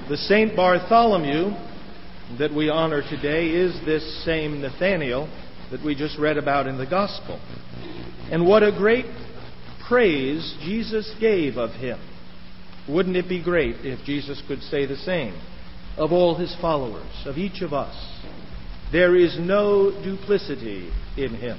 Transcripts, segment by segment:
The Saint Bartholomew that we honor today is this same Nathanael that we just read about in the Gospel. And what a great praise Jesus gave of him. Wouldn't it be great if Jesus could say the same of all his followers, of each of us? There is no duplicity in him.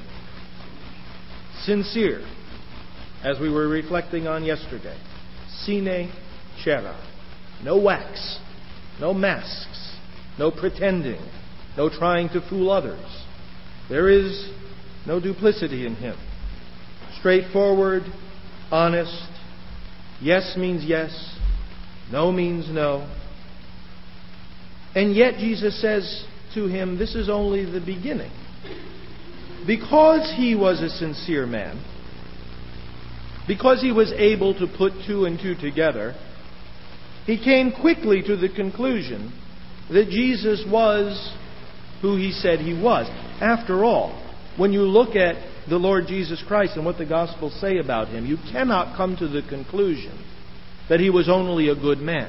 Sincere, as we were reflecting on yesterday. Sine cera. No wax, no masks, no pretending, no trying to fool others. There is no duplicity in him. Straightforward, honest. Yes means yes. No means no. And yet Jesus says to him, this is only the beginning. Because he was a sincere man, because he was able to put two and two together, he came quickly to the conclusion that Jesus was who he said he was. After all, when you look at the Lord Jesus Christ and what the Gospels say about him, you cannot come to the conclusion that he was only a good man.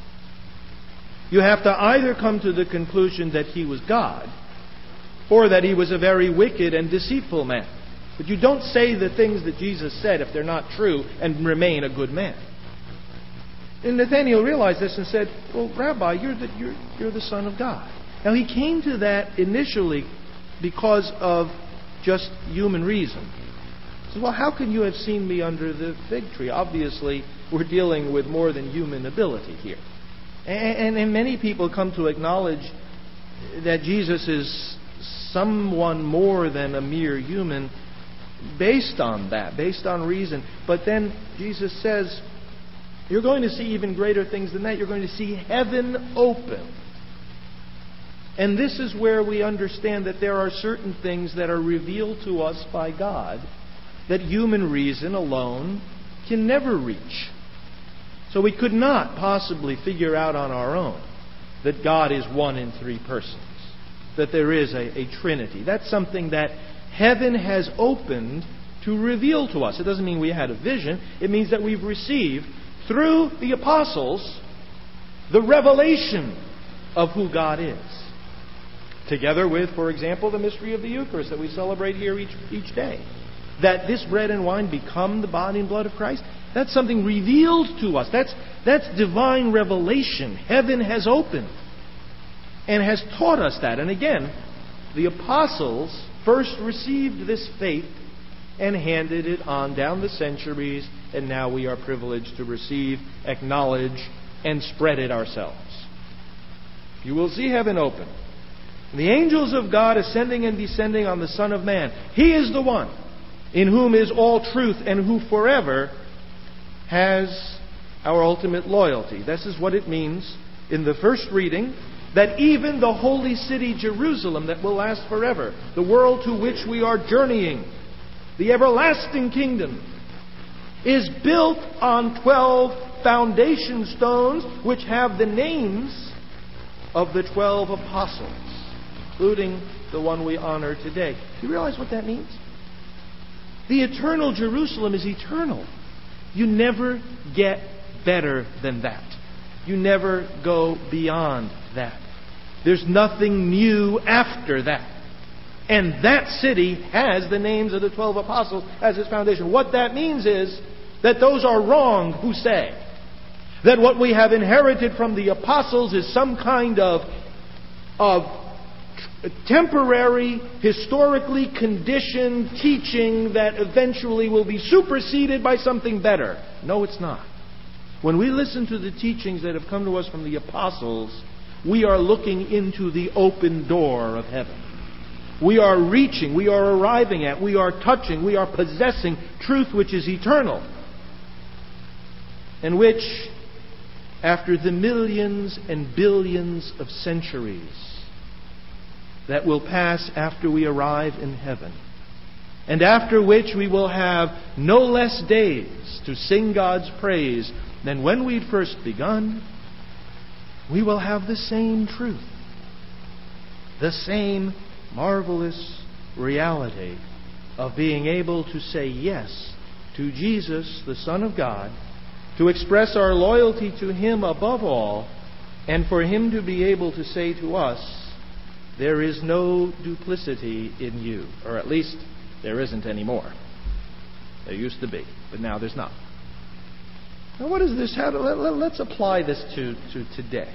You have to either come to the conclusion that he was God, or that he was a very wicked and deceitful man. But you don't say the things that Jesus said if they're not true and remain a good man. And Nathanael realized this and said, well, Rabbi, you're the Son of God. Now he came to that initially because of just human reason. He said, well, how can you have seen me under the fig tree? Obviously, we're dealing with more than human ability here. And many people come to acknowledge that Jesus is someone more than a mere human based on that, based on reason. But then Jesus says, you're going to see even greater things than that. You're going to see heaven open. And this is where we understand that there are certain things that are revealed to us by God that human reason alone can never reach. So we could not possibly figure out on our own that God is one in three persons, that there is a Trinity. That's something that heaven has opened to reveal to us. It doesn't mean we had a vision. It means that we've received, through the apostles, the revelation of who God is. Together with, for example, the mystery of the Eucharist that we celebrate here each day. That this bread and wine become the body and blood of Christ. That's something revealed to us. That's divine revelation. Heaven has opened and has taught us that. And again, the apostles first received this faith and handed it on down the centuries, and now we are privileged to receive, acknowledge, and spread it ourselves. You will see heaven open. The angels of God ascending and descending on the Son of Man. He is the one in whom is all truth and who forever has our ultimate loyalty. This is what it means in the first reading, that even the holy city Jerusalem that will last forever, the world to which we are journeying, the everlasting kingdom, is built on 12 foundation stones which have the names of the 12 apostles, including the one we honor today. Do you realize what that means? The eternal Jerusalem is eternal. You never get better than that. You never go beyond that. There's nothing new after that. And that city has the names of the 12 apostles as its foundation. What that means is that those are wrong who say that what we have inherited from the apostles is some kind of temporary, historically conditioned teaching that eventually will be superseded by something better. No, it's not. When we listen to the teachings that have come to us from the apostles, we are looking into the open door of heaven. We are reaching, we are arriving at, we are touching, we are possessing truth which is eternal. And which, after the millions and billions of centuries that will pass after we arrive in heaven, and after which we will have no less days to sing God's praise than when we'd first begun, we will have the same truth, the same marvelous reality of being able to say yes to Jesus, the Son of God, to express our loyalty to Him above all, And for him to be able to say to us, there is no duplicity in you. Or at least, there isn't anymore. There used to be, but now there's not. Now what is this? Let's apply this to today.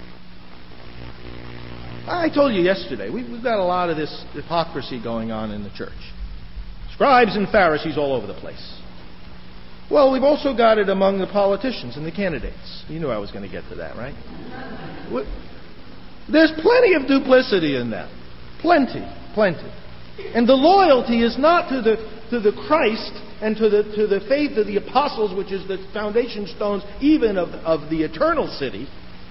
I told you yesterday, we've got a lot of this hypocrisy going on in the church. Scribes and Pharisees all over the place. Well, we've also got it among the politicians and the candidates. You knew I was going to get to that, right? There's plenty of duplicity in them. Plenty. And the loyalty is not to the Christ and to the faith of the apostles, which is the foundation stones even of the eternal city.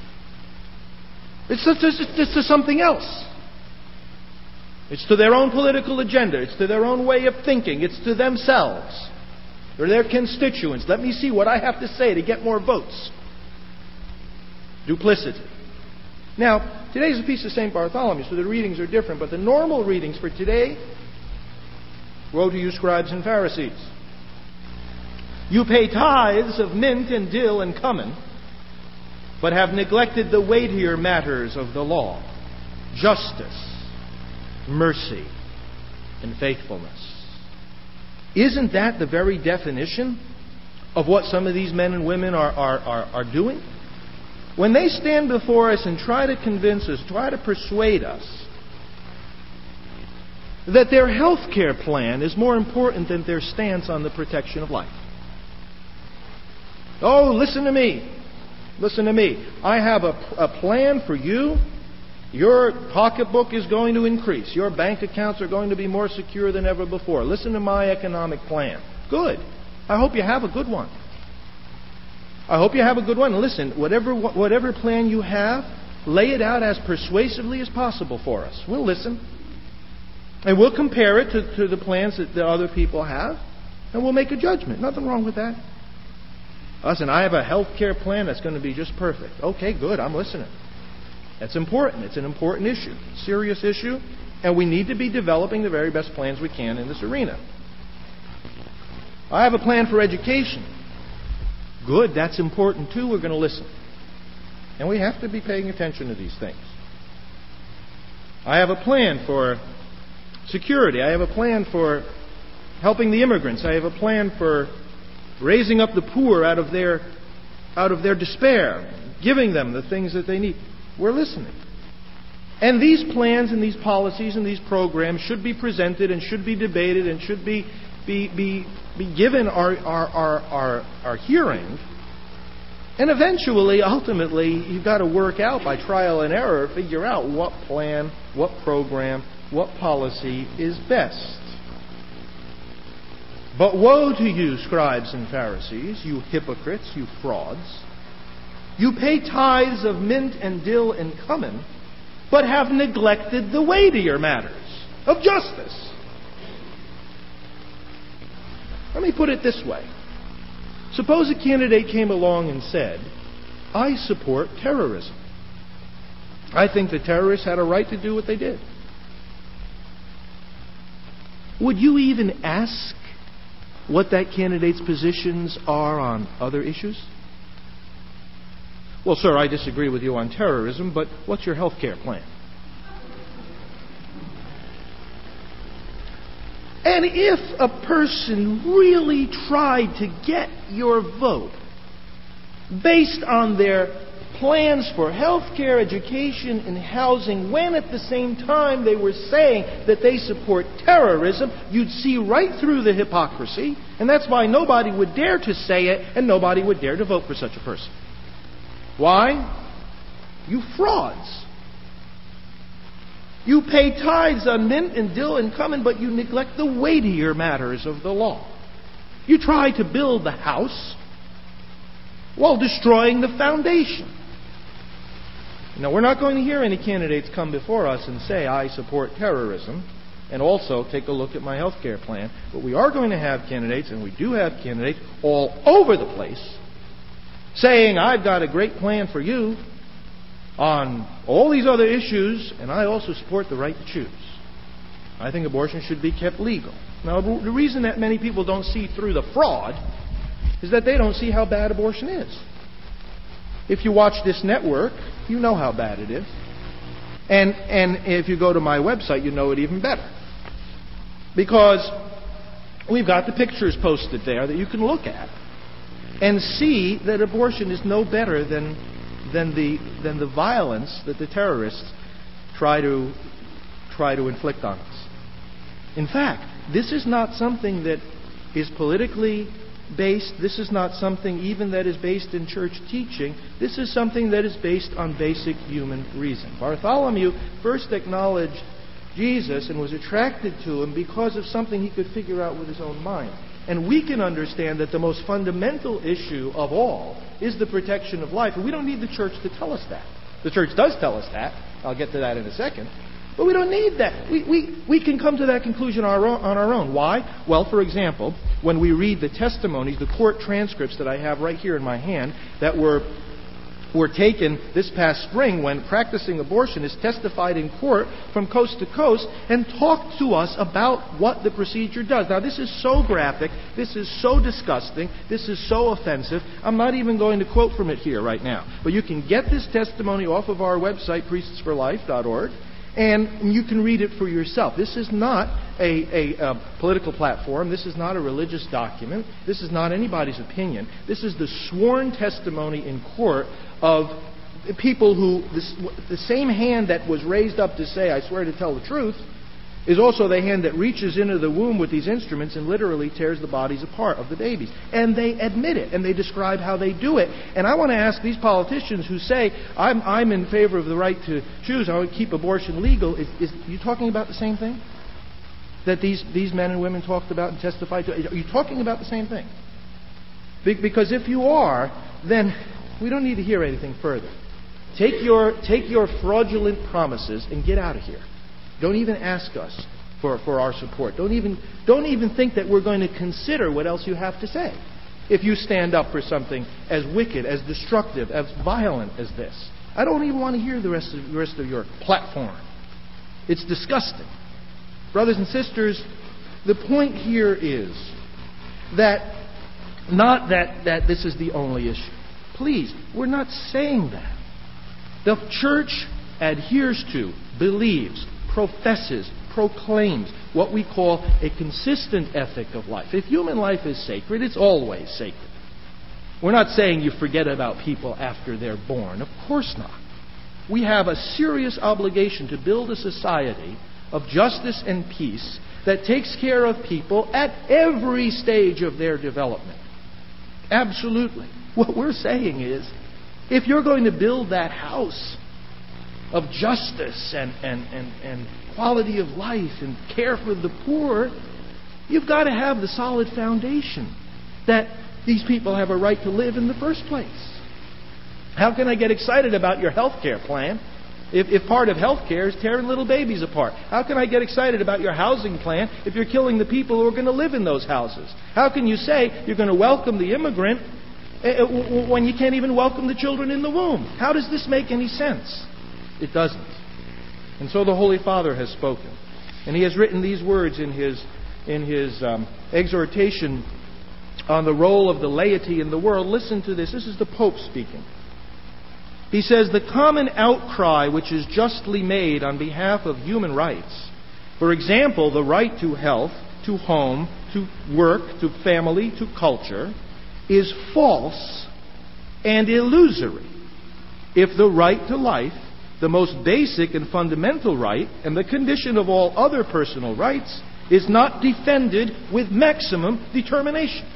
It's to something else. It's to their own political agenda. It's to their own way of thinking. It's to themselves. Or their constituents. Let me see what I have to say to get more votes. Duplicity. Now, today's a feast of St. Bartholomew, so the readings are different. But the normal readings for today, woe to you, scribes and Pharisees. You pay tithes of mint and dill and cumin, but have neglected the weightier matters of the law: justice, mercy, and faithfulness. Isn't that the very definition of what some of these men and women are doing? When they stand before us and try to convince us, try to persuade us that their health care plan is more important than their stance on the protection of life. Oh, listen to me. Listen to me. I have a plan for you. Your pocketbook is going to increase. Your bank accounts are going to be more secure than ever before. Listen to my economic plan. Good. I hope you have a good one. I hope you have a good one. Listen, whatever plan you have, lay it out as persuasively as possible for us. We'll listen. And we'll compare it to the plans that the other people have. And we'll make a judgment. Nothing wrong with that. Listen, I have a health care plan that's going to be just perfect. Okay, good. I'm listening. That's important. It's an important issue. Serious issue. And we need to be developing the very best plans we can in this arena. I have a plan for education. Good. That's important too. We're going to listen. And we have to be paying attention to these things. I have a plan for security. I have a plan for helping the immigrants. I have a plan for raising up the poor out of their despair, giving them the things that they need. We're listening. And these plans and these policies and these programs should be presented and should be debated and should be given our hearing. And eventually, ultimately, you've got to work out by trial and error, figure out what plan, what program, what policy is best. But woe to you, scribes and Pharisees, you hypocrites, you frauds. You pay tithes of mint and dill and cumin, but have neglected the weightier matters of justice. Let me put it this way. Suppose a candidate came along and said, I support terrorism. I think the terrorists had a right to do what they did. Would you even ask what that candidate's positions are on other issues? Well, sir, I disagree with you on terrorism, but what's your health care plan? And if a person really tried to get your vote based on their plans for health care, education, and housing, when at the same time they were saying that they support terrorism, you'd see right through the hypocrisy, and that's why nobody would dare to say it, and nobody would dare to vote for such a person. Why? You frauds. You pay tithes on mint and dill and cumin, but you neglect the weightier matters of the law. You try to build the house while destroying the foundation. Now, we're not going to hear any candidates come before us and say, I support terrorism, and also take a look at my health care plan. But we are going to have candidates, and we do have candidates all over the place, saying, I've got a great plan for you on all these other issues, and I also support the right to choose. I think abortion should be kept legal. Now, the reason that many people don't see through the fraud is that they don't see how bad abortion is. If you watch this network, You know how bad it is. And if you go to my website, you know it even better. Because we've got the pictures posted there that you can look at and see that abortion is no better than the violence that the terrorists try to inflict on us. In fact, this is not something that is politically based. This is not something even that is based in church teaching. This is something that is based on basic human reason. Bartholomew first acknowledged Jesus and was attracted to him because of something he could figure out with his own mind. And we can understand that the most fundamental issue of all is the protection of life. And we don't need the church to tell us that. The church does tell us that. I'll get to that in a second. But we don't need that. We can come to that conclusion on our own. Why? Well, for example, when we read the testimonies, the court transcripts that I have right here in my hand that were taken this past spring when practicing abortionists testified in court from coast to coast and talked to us about what the procedure does. Now, this is so graphic. This is so disgusting. This is so offensive. I'm not even going to quote from it here right now. But you can get this testimony off of our website, priestsforlife.org. And you can read it for yourself. This is not a political platform. This is not a religious document. This is not anybody's opinion. This is the sworn testimony in court of people who, the same hand that was raised up to say, I swear to tell the truth, is also the hand that reaches into the womb with these instruments and literally tears the bodies apart of the babies. And they admit it, and they describe how they do it. And I want to ask these politicians who say, I'm in favor of the right to choose, I would keep abortion legal, is you talking about the same thing that these men and women talked about and testified to? Are you talking about the same thing? Because if you are, then we don't need to hear anything further. Take your fraudulent promises and get out of here. Don't even ask us for our support. Don't even think that we're going to consider what else you have to say if you stand up for something as wicked, as destructive, as violent as this. I don't even want to hear the rest of your platform. It's disgusting. Brothers and sisters, the point here is that not that this is the only issue. Please, we're not saying that. The church adheres to, believes, professes, proclaims what we call a consistent ethic of life. If human life is sacred, it's always sacred. We're not saying you forget about people after they're born. Of course not. We have a serious obligation to build a society of justice and peace that takes care of people at every stage of their development. Absolutely. What we're saying is, if you're going to build that house of justice and quality of life and care for the poor, you've got to have the solid foundation that these people have a right to live in the first place. How can I get excited about your health care plan if part of health care is tearing little babies apart? How can I get excited about your housing plan if you're killing the people who are going to live in those houses? How can you say you're going to welcome the immigrant when you can't even welcome the children in the womb? How does this make any sense? It doesn't. And so the Holy Father has spoken. And he has written these words in his exhortation on the role of the laity in the world. Listen to this. This is the Pope speaking. He says, the common outcry which is justly made on behalf of human rights, for example, the right to health, to home, to work, to family, to culture, is false and illusory if the right to life, the most basic and fundamental right, and the condition of all other personal rights, is not defended with maximum determination.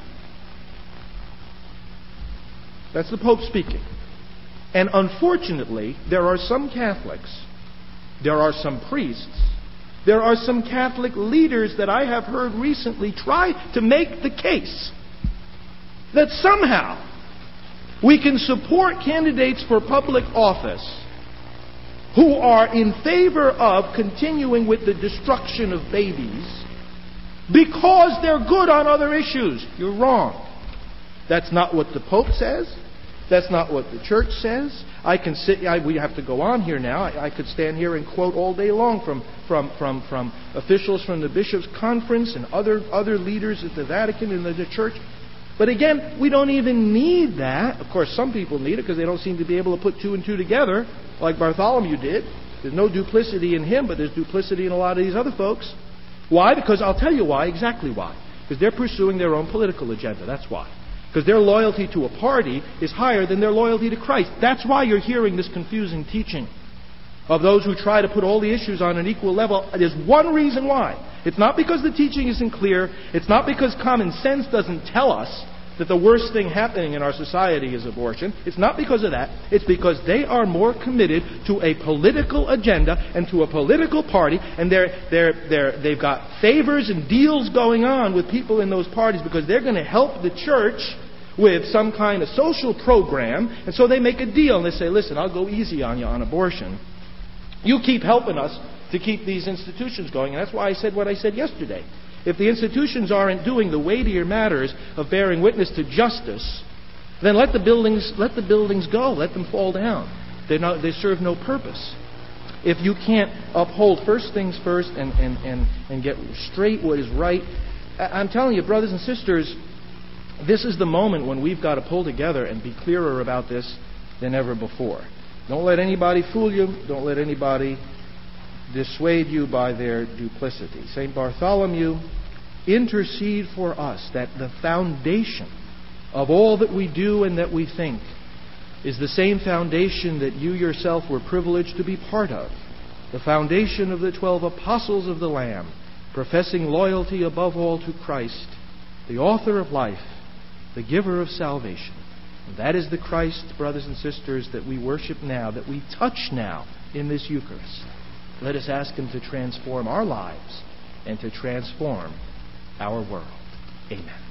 That's the Pope speaking. And unfortunately, there are some Catholics, there are some priests, there are some Catholic leaders that I have heard recently try to make the case that somehow we can support candidates for public office who are in favor of continuing with the destruction of babies because they're good on other issues. You're wrong. That's not what the Pope says. That's not what the Church says. We have to go on here now. I could stand here and quote all day long from officials from the Bishops' Conference and other leaders at the Vatican and the Church. But again, we don't even need that. Of course, some people need it because they don't seem to be able to put two and two together like Bartholomew did. There's no duplicity in him, but there's duplicity in a lot of these other folks. Why? Because I'll tell you why, exactly why. Because they're pursuing their own political agenda. That's why. Because their loyalty to a party is higher than their loyalty to Christ. That's why you're hearing this confusing teaching of those who try to put all the issues on an equal level. There's one reason why. It's not because the teaching isn't clear. It's not because common sense doesn't tell us that the worst thing happening in our society is abortion. It's not because of that. It's because they are more committed to a political agenda and to a political party, and they've got favors and deals going on with people in those parties because they're going to help the church with some kind of social program, and so they make a deal and they say, listen, I'll go easy on you on abortion. You keep helping us to keep these institutions going. And that's why I said what I said yesterday. If the institutions aren't doing the weightier matters of bearing witness to justice, then let the buildings go. Let them fall down. They serve no purpose. If you can't uphold first things first and get straight what is right, I'm telling you, brothers and sisters, this is the moment when we've got to pull together and be clearer about this than ever before. Don't let anybody fool you. Don't let anybody dissuade you by their duplicity. St. Bartholomew, intercede for us that the foundation of all that we do and that we think is the same foundation that you yourself were privileged to be part of. The foundation of the 12 apostles of the Lamb, professing loyalty above all to Christ, the author of life, the giver of salvation. And that is the Christ, brothers and sisters, that we worship now, that we touch now in this Eucharist. Let us ask Him to transform our lives and to transform our world. Amen.